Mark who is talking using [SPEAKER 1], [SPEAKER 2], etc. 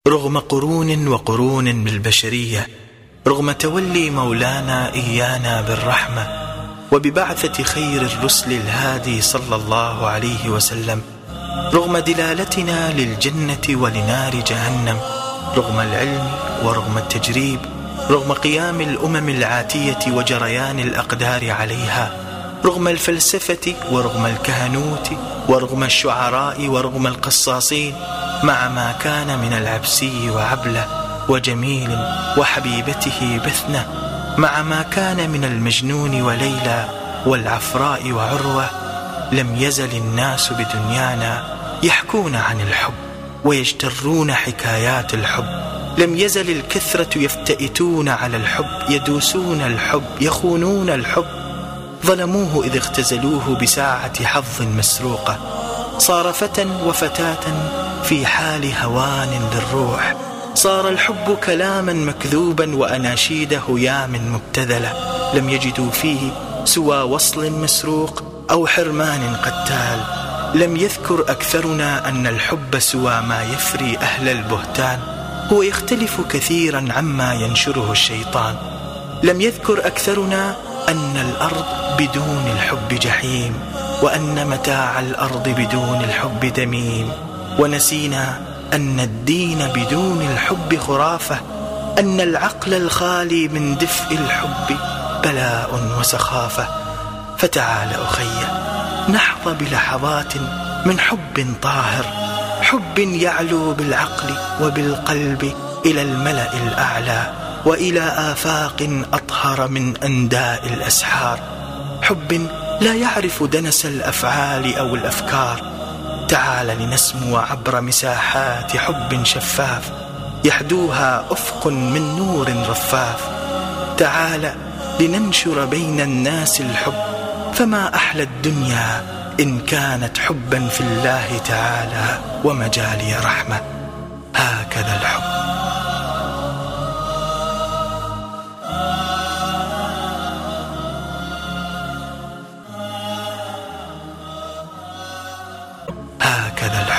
[SPEAKER 1] رغم قرون وقرون بالبشرية، رغم تولي مولانا إيانا بالرحمة وببعثة خير الرسل الهادي صلى الله عليه وسلم، رغم دلالتنا للجنة ولنار جهنم، رغم العلم ورغم التجريب، رغم قيام الأمم العاتية وجريان الأقدار عليها، رغم الفلسفة ورغم الكهنوت ورغم الشعراء ورغم القصاصين، مع ما كان من العبسي وعبلة وجميل وحبيبته بثنة، مع ما كان من المجنون وليلى والعفراء وعروة، لم يزل الناس بدنيانا يحكون عن الحب ويجترون حكايات الحب، لم يزل الكثرة يفتئتون على الحب، يدوسون الحب، يخونون الحب. ظلموه إذ اختزلوه بساعة حظ مسروقة، صار فتى وفتاة في حال هوان للروح، صار الحب كلاما مكذوبا وأناشيد هيام مبتذلة، لم يجدوا فيه سوى وصل مسروق أو حرمان قتال. لم يذكر أكثرنا أن الحب سوى ما يفري أهل البهتان، هو يختلف كثيرا عما ينشره الشيطان. لم يذكر أكثرنا أن الأرض بدون الحب جحيم، وأن متاع الأرض بدون الحب دميم، ونسينا أن الدين بدون الحب خرافة، أن العقل الخالي من دفء الحب بلاء وسخافة. فتعال أخي نحظى بلحظات من حب طاهر، حب يعلو بالعقل وبالقلب إلى الملأ الأعلى وإلى آفاق أطهر من أنداء الأسحار، حب لا يعرف دنس الأفعال أو الأفكار. تعال لنسمو عبر مساحات حب شفاف يحدوها أفق من نور رفاف، تعال لننشر بين الناس الحب، فما أحلى الدنيا إن كانت حبا في الله تعالى ومجالي رحمة. هكذا الحب. هكذا الحب.